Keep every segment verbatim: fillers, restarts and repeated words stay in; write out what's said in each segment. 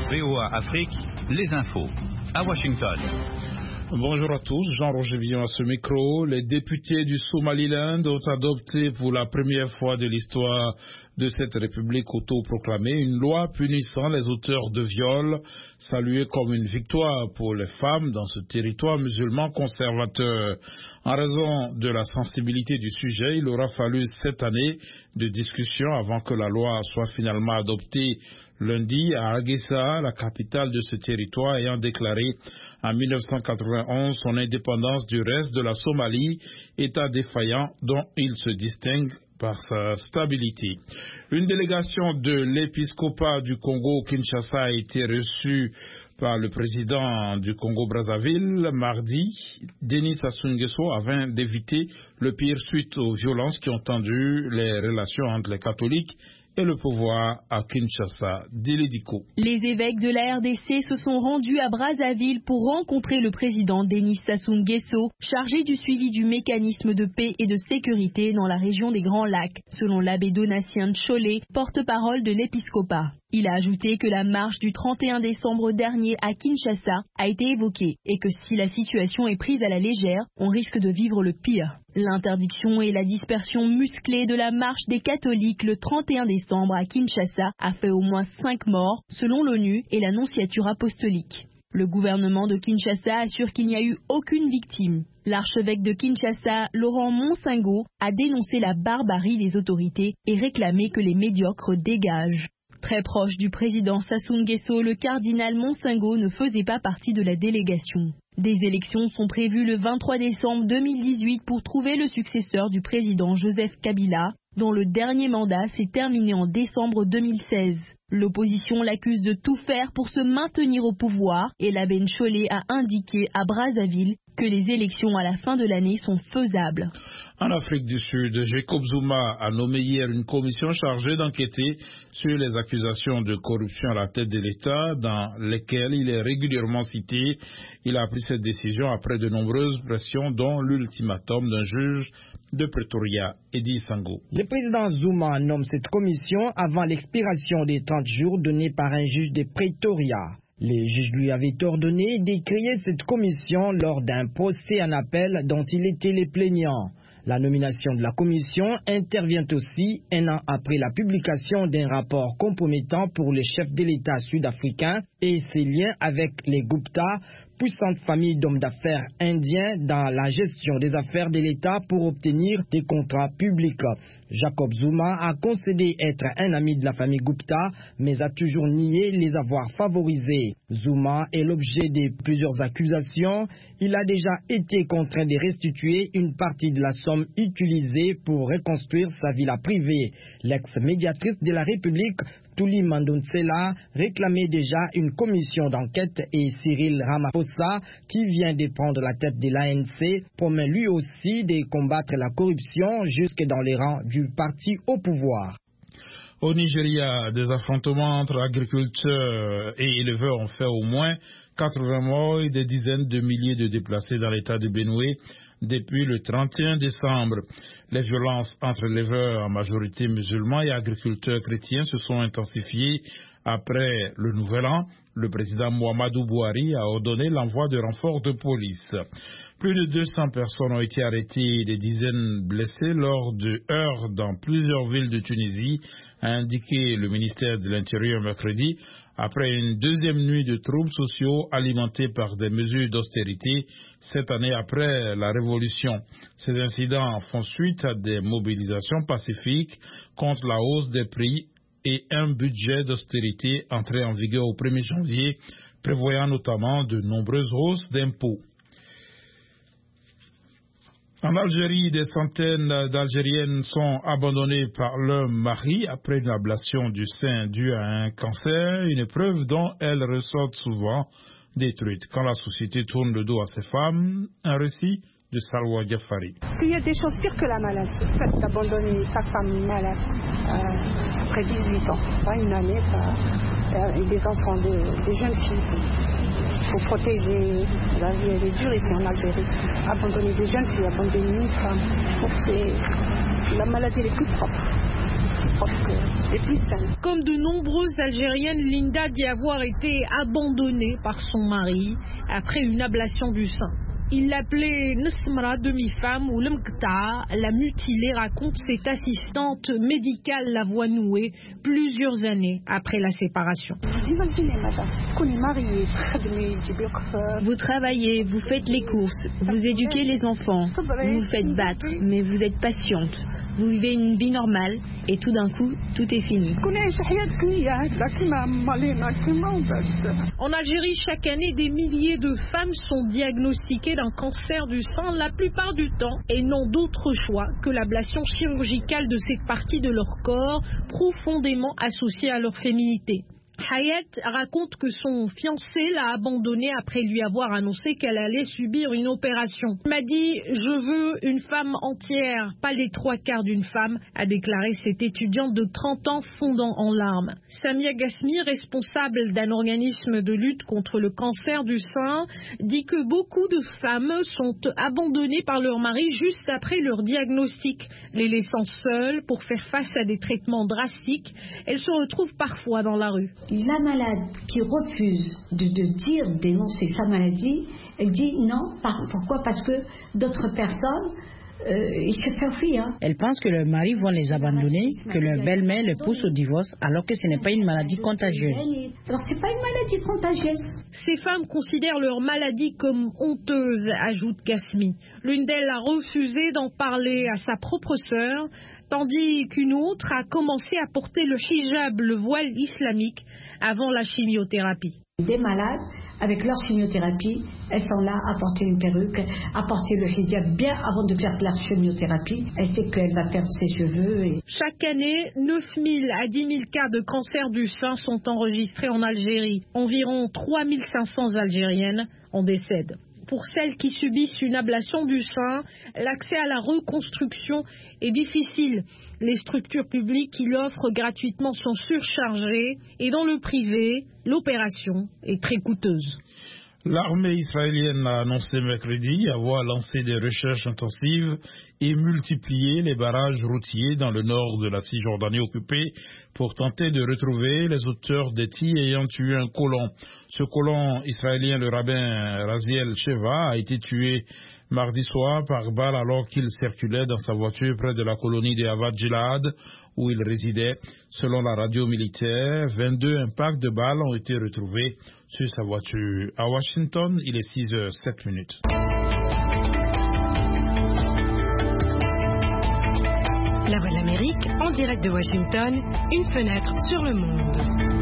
V O A Afrique, les infos. À Washington. Bonjour à tous, Jean-Roger Villon à ce micro. Les députés du Somaliland ont adopté pour la première fois de l'histoire de cette république autoproclamée une loi punissant les auteurs de viols, saluée comme une victoire pour les femmes dans ce territoire musulman conservateur. En raison de la sensibilité du sujet, il aura fallu sept années de discussion avant que la loi soit finalement adoptée lundi à Hargeisa, la capitale de ce territoire ayant déclaré en mille neuf cent quatre-vingt-onze son indépendance du reste de la Somalie, État défaillant dont il se distingue par sa stabilité. Une délégation de l'épiscopat du Congo Kinshasa a été reçue par le président du Congo-Brazzaville mardi, Denis Sassou Nguesso, afin d'éviter le pire suite aux violences qui ont tendu les relations entre les catholiques et le pouvoir à Kinshasa. Délédico. Les évêques de la R D C se sont rendus à Brazzaville pour rencontrer le président Denis Sassou Nguesso, chargé du suivi du mécanisme de paix et de sécurité dans la région des Grands Lacs, selon l'abbé Donatien Tcholé, porte-parole de l'épiscopat. Il a ajouté que la marche du trente et un décembre dernier à Kinshasa a été évoquée et que si la situation est prise à la légère, on risque de vivre le pire. L'interdiction et la dispersion musclée de la marche des catholiques le trente et un décembre à Kinshasa a fait au moins cinq morts, selon l'ONU et la nonciature apostolique. Le gouvernement de Kinshasa assure qu'il n'y a eu aucune victime. L'archevêque de Kinshasa, Laurent Monsingo, a dénoncé la barbarie des autorités et réclamé que les médiocres dégagent. Très proche du président Sassou Nguesso, le cardinal Monsingo ne faisait pas partie de la délégation. Des élections sont prévues le vingt-trois décembre deux mille dix-huit pour trouver le successeur du président Joseph Kabila, dont le dernier mandat s'est terminé en décembre deux mille seize. L'opposition l'accuse de tout faire pour se maintenir au pouvoir et l'abbé Tcholé a indiqué à Brazzaville que les élections à la fin de l'année sont faisables. En Afrique du Sud, Jacob Zuma a nommé hier une commission chargée d'enquêter sur les accusations de corruption à la tête de l'État dans lesquelles il est régulièrement cité. Il a pris cette décision après de nombreuses pressions, dont l'ultimatum d'un juge de Pretoria, Eddie Sango. Le président Zuma nomme cette commission avant l'expiration des trente jours donnés par un juge de Pretoria. Les juges lui avaient ordonné de créer cette commission lors d'un procès en appel dont il était le plaignant. La nomination de la commission intervient aussi un an après la publication d'un rapport compromettant pour le chef de l'État sud-africain et ses liens avec les Gupta, puissante famille d'hommes d'affaires indiens dans la gestion des affaires de l'État pour obtenir des contrats publics. Jacob Zuma a concédé être un ami de la famille Gupta, mais a toujours nié les avoir favorisés. Zuma est l'objet de plusieurs accusations. Il a déjà été contraint de restituer une partie de la somme utilisée pour reconstruire sa villa privée. L'ex-médiatrice de la République, Thuli Madonsela, réclamait déjà une commission d'enquête et Cyril Ramaphosa, qui vient de prendre la tête de l'A N C, promet lui aussi de combattre la corruption jusque dans les rangs du parti au pouvoir. Au Nigeria, des affrontements entre agriculteurs et éleveurs ont fait au moins quatre-vingts morts et des dizaines de milliers de déplacés dans l'état de Benue depuis le trente et un décembre. Les violences entre éleveurs en majorité musulmans et agriculteurs chrétiens se sont intensifiées après le Nouvel An. Le président Muhammadu Buhari a ordonné l'envoi de renforts de police. Plus de deux cents personnes ont été arrêtées et des dizaines blessées lors de heurts dans plusieurs villes de Tunisie, a indiqué le ministère de l'Intérieur mercredi, après une deuxième nuit de troubles sociaux alimentés par des mesures d'austérité cette année après la révolution. Ces incidents font suite à des mobilisations pacifiques contre la hausse des prix et un budget d'austérité entré en vigueur au premier janvier, prévoyant notamment de nombreuses hausses d'impôts. En Algérie, des centaines d'Algériennes sont abandonnées par leur mari après une ablation du sein due à un cancer, une épreuve dont elles ressortent souvent détruites. Quand la société tourne le dos à ces femmes, un récit de Salwa Diafari. Il y a des choses pires que la maladie. Le fait d'abandonner sa femme malade euh, après dix-huit ans, pas une année, pas, euh, et des enfants, des, des jeunes filles. Il faut protéger, la vie elle est dure ici en Algérie. Abandonner des jeunes filles, abandonner une femme, je trouve que c'est la maladie les plus propres. plus propres et plus saines. Comme de nombreuses Algériennes, Linda dit avoir été abandonnée par son mari après une ablation du sein. Il l'appelait Nesmra, demi-femme, ou Lemkta, la mutilée, raconte cette assistante médicale la voix nouée plusieurs années après la séparation. Vous travaillez, vous faites les courses, vous éduquez les enfants, vous vous faites battre, mais vous êtes patiente. Vous vivez une vie normale et tout d'un coup, tout est fini. En Algérie, chaque année, des milliers de femmes sont diagnostiquées d'un cancer du sein, la plupart du temps, et n'ont d'autre choix que l'ablation chirurgicale de cette partie de leur corps profondément associée à leur féminité. Hayat raconte que son fiancé l'a abandonnée après lui avoir annoncé qu'elle allait subir une opération. Il m'a dit « Je veux une femme entière, pas les trois quarts d'une femme », a déclaré cette étudiante de trente ans fondant en larmes. Samia Gasmi, responsable d'un organisme de lutte contre le cancer du sein, dit que beaucoup de femmes sont abandonnées par leur mari juste après leur diagnostic, les laissant seules pour faire face à des traitements drastiques. Elles se retrouvent parfois dans la rue. La malade qui refuse de, de dire, dénoncer sa maladie, elle dit non. Par, pourquoi? Parce que d'autres personnes, euh, ils se font fuir. Elle pense que leurs maris vont les abandonner, que leur belle-mère les pousse au divorce, alors que ce n'est pas une maladie contagieuse. Alors c'est pas une maladie contagieuse. Ces femmes considèrent leur maladie comme honteuse, ajoute Gasmi. L'une d'elles a refusé d'en parler à sa propre sœur, tandis qu'une autre a commencé à porter le hijab, le voile islamique, avant la chimiothérapie. Des malades, avec leur chimiothérapie, elles sont là à porter une perruque, à porter le hijab bien avant de faire la chimiothérapie. Elle sait qu'elle va perdre ses cheveux. Et... Chaque année, neuf mille à dix mille cas de cancer du sein sont enregistrés en Algérie. Environ trois mille cinq cents Algériennes en décèdent. Pour celles qui subissent une ablation du sein, l'accès à la reconstruction est difficile. Les structures publiques qui l'offrent gratuitement sont surchargées et dans le privé, l'opération est très coûteuse. L'armée israélienne a annoncé mercredi avoir lancé des recherches intensives et multiplié les barrages routiers dans le nord de la Cisjordanie occupée pour tenter de retrouver les auteurs des tirs ayant tué un colon. Ce colon israélien, le rabbin Raziel Sheva, a été tué mardi soir par balle alors qu'il circulait dans sa voiture près de la colonie de Havat Gilad où il résidait. Selon la radio militaire, vingt-deux impacts de balles ont été retrouvés sur sa voiture. À Washington, il est six heures sept minutes. La Voix de l'Amérique, en direct de Washington, une fenêtre sur le monde.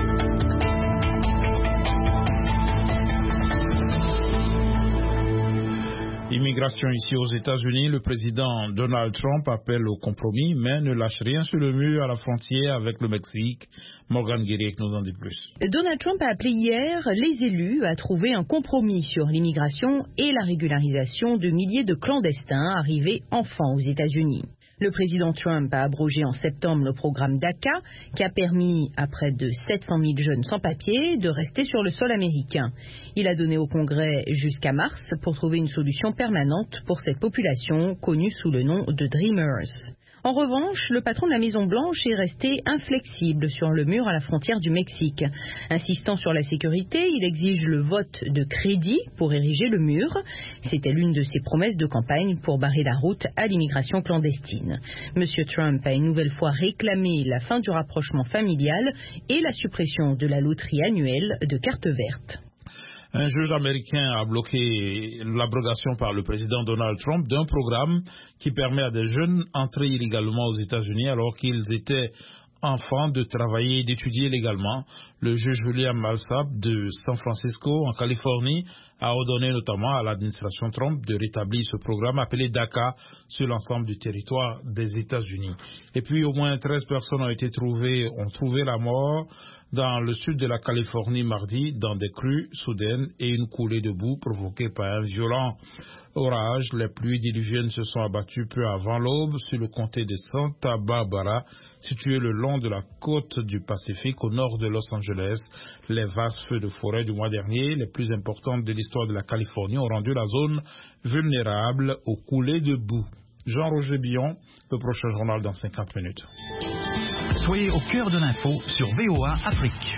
Immigration ici aux États-Unis, le président Donald Trump appelle au compromis, mais ne lâche rien sur le mur à la frontière avec le Mexique. Morgan Guéric nous en dit plus. Donald Trump a appelé hier les élus à trouver un compromis sur l'immigration et la régularisation de milliers de clandestins arrivés enfants aux États-Unis. Le président Trump a abrogé en septembre le programme DACA qui a permis à près de sept cent mille jeunes sans papier de rester sur le sol américain. Il a donné au Congrès jusqu'à mars pour trouver une solution permanente pour cette population connue sous le nom de Dreamers. En revanche, le patron de la Maison-Blanche est resté inflexible sur le mur à la frontière du Mexique. Insistant sur la sécurité, il exige le vote de crédit pour ériger le mur. C'était l'une de ses promesses de campagne pour barrer la route à l'immigration clandestine. Monsieur Trump a une nouvelle fois réclamé la fin du rapprochement familial et la suppression de la loterie annuelle de cartes vertes. Un juge américain a bloqué l'abrogation par le président Donald Trump d'un programme qui permet à des jeunes entrés illégalement aux États-Unis alors qu'ils étaient enfants de travailler et d'étudier légalement. Le juge William Alsop de San Francisco, en Californie, a ordonné notamment à l'administration Trump de rétablir ce programme appelé DACA sur l'ensemble du territoire des États-Unis. Et puis au moins treize personnes ont été trouvées, ont trouvé la mort dans le sud de la Californie mardi dans des crues soudaines et une coulée de boue provoquée par un violent orage. Les pluies diluviennes se sont abattues peu avant l'aube sur le comté de Santa Barbara, situé le long de la côte du Pacifique au nord de Los Angeles. Les vastes feux de forêt du mois dernier, les plus importantes de l'histoire de la Californie, ont rendu la zone vulnérable aux coulées de boue. Jean-Roger Billon, le prochain journal dans cinquante minutes. Soyez au cœur de l'info sur V O A Afrique.